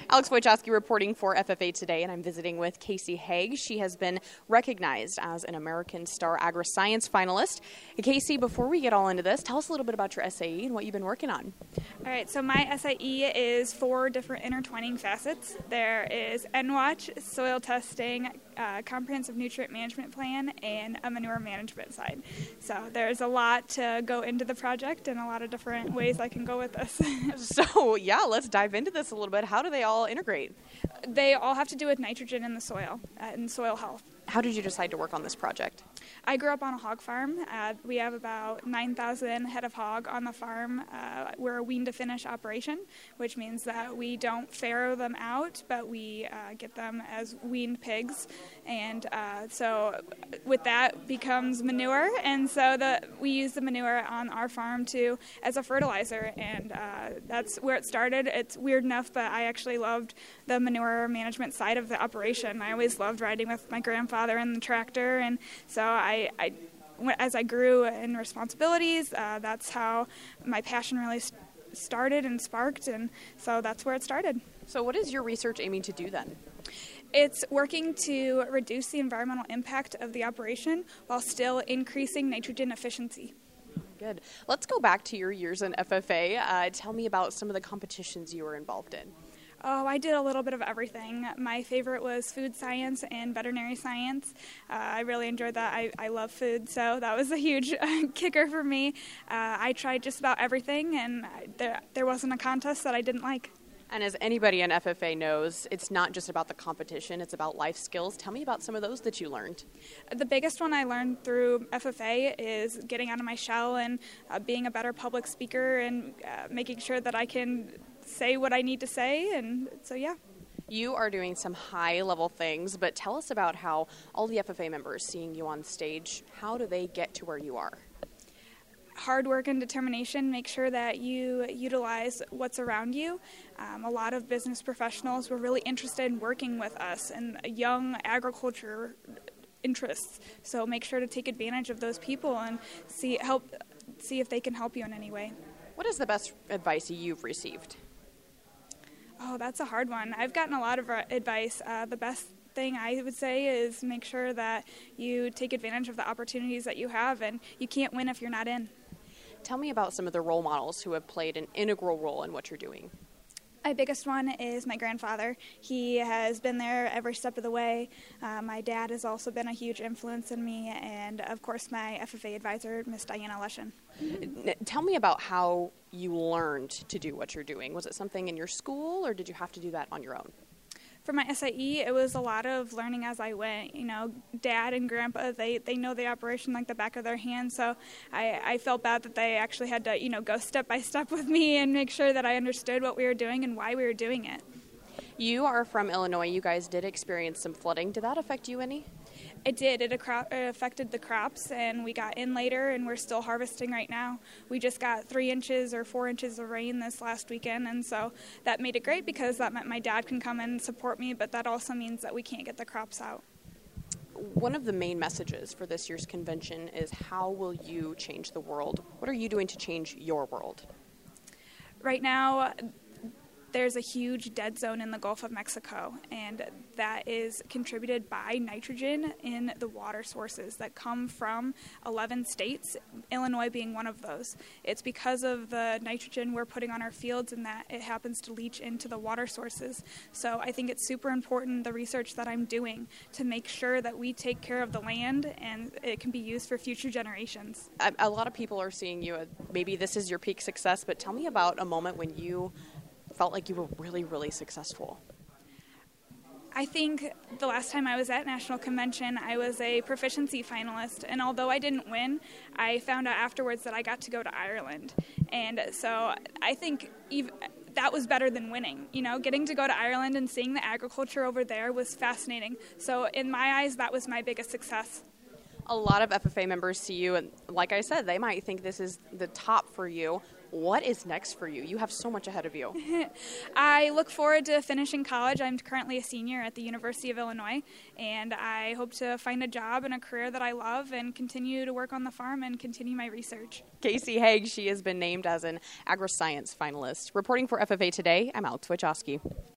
Alex Wojcicki reporting for FFA Today, and I'm visiting with Casey Haig. She has been recognized as an American Star Agri-Science finalist. Casey, before we get all into this, tell us a little bit about your SAE and what you've been working on. All right, so my SIE is 4 different intertwining facets. There is NWatch, soil testing, comprehensive nutrient management plan, and a manure management side. So there's a lot to go into the project and a lot of different ways I can go with this. So yeah, let's dive into this a little bit. How do they all integrate? They all have to do with nitrogen in the soil and soil health. How did you decide to work on this project? I grew up on a hog farm. We have about 9,000 head of hog on the farm. We're a wean to finish operation, which means that we don't farrow them out, but we get them as weaned pigs. And so with that becomes manure, and so we use the manure on our farm as a fertilizer, and that's where it started. It's weird enough, but I actually loved the manure management side of the operation. I always loved riding with my grandfather in the tractor, and so as I grew in responsibilities, that's how my passion really started and sparked, and so that's where it started. So what is your research aiming to do then? It's working to reduce the environmental impact of the operation while still increasing nitrogen efficiency. Good. Let's go back to your years in FFA. Tell me about some of the competitions you were involved in. Oh, I did a little bit of everything. My favorite was food science and veterinary science. I really enjoyed that. I love food, so that was a huge kicker for me. I tried just about everything, and there wasn't a contest that I didn't like. And as anybody in FFA knows, it's not just about the competition, it's about life skills. Tell me about some of those that you learned. The biggest one I learned through FFA is getting out of my shell and being a better public speaker and making sure that I can say what I need to say, and so yeah. You are doing some high-level things, but tell us about how all the FFA members seeing you on stage, how do they get to where you are? Hard work and determination. Make sure that you utilize what's around you. A lot of business professionals were really interested in working with us and young agriculture interests, so make sure to take advantage of those people and see if they can help you in any way. What is the best advice you've received? Oh, that's a hard one. I've gotten a lot of advice. The best thing I would say is make sure that you take advantage of the opportunities that you have, and you can't win if you're not in. Tell me about some of the role models who have played an integral role in what you're doing. My biggest one is my grandfather. He has been there every step of the way. My dad has also been a huge influence in me, and of course my FFA advisor, Miss Diana Leshen. Tell me about how you learned to do what you're doing. Was it something in your school, or did you have to do that on your own? For my SIE, it was a lot of learning as I went. You know, Dad and Grandpa, they know the operation like the back of their hand, so I felt bad that they actually had to, go step by step with me and make sure that I understood what we were doing and why we were doing it. You are from Illinois. You guys did experience some flooding. Did that affect you any? It did. It affected the crops, and we got in later, and we're still harvesting right now. We just got 3 inches or 4 inches of rain this last weekend, and so that made it great because that meant my dad can come in and support me, but that also means that we can't get the crops out. One of the main messages for this year's convention is how will you change the world? What are you doing to change your world? Right now, there's a huge dead zone in the Gulf of Mexico, and that is contributed by nitrogen in the water sources that come from 11 states, Illinois being one of those. It's because of the nitrogen we're putting on our fields and that it happens to leach into the water sources. So I think it's super important, the research that I'm doing, to make sure that we take care of the land and it can be used for future generations. A lot of people are seeing you, maybe this is your peak success, but tell me about a moment when you felt like you were really, really successful. I think the last time I was at National Convention, I was a proficiency finalist, and although I didn't win, I found out afterwards that I got to go to Ireland. And so I think that was better than winning. Getting to go to Ireland and seeing the agriculture over there was fascinating. So in my eyes, that was my biggest success. A lot of FFA members see you, and like I said, they might think this is the top for you. What is next for you? You have so much ahead of you. I look forward to finishing college. I'm currently a senior at the University of Illinois, and I hope to find a job and a career that I love and continue to work on the farm and continue my research. Casey Haig, she has been named as an Agri-Science finalist. Reporting for FFA Today, I'm Alex Wojcicki.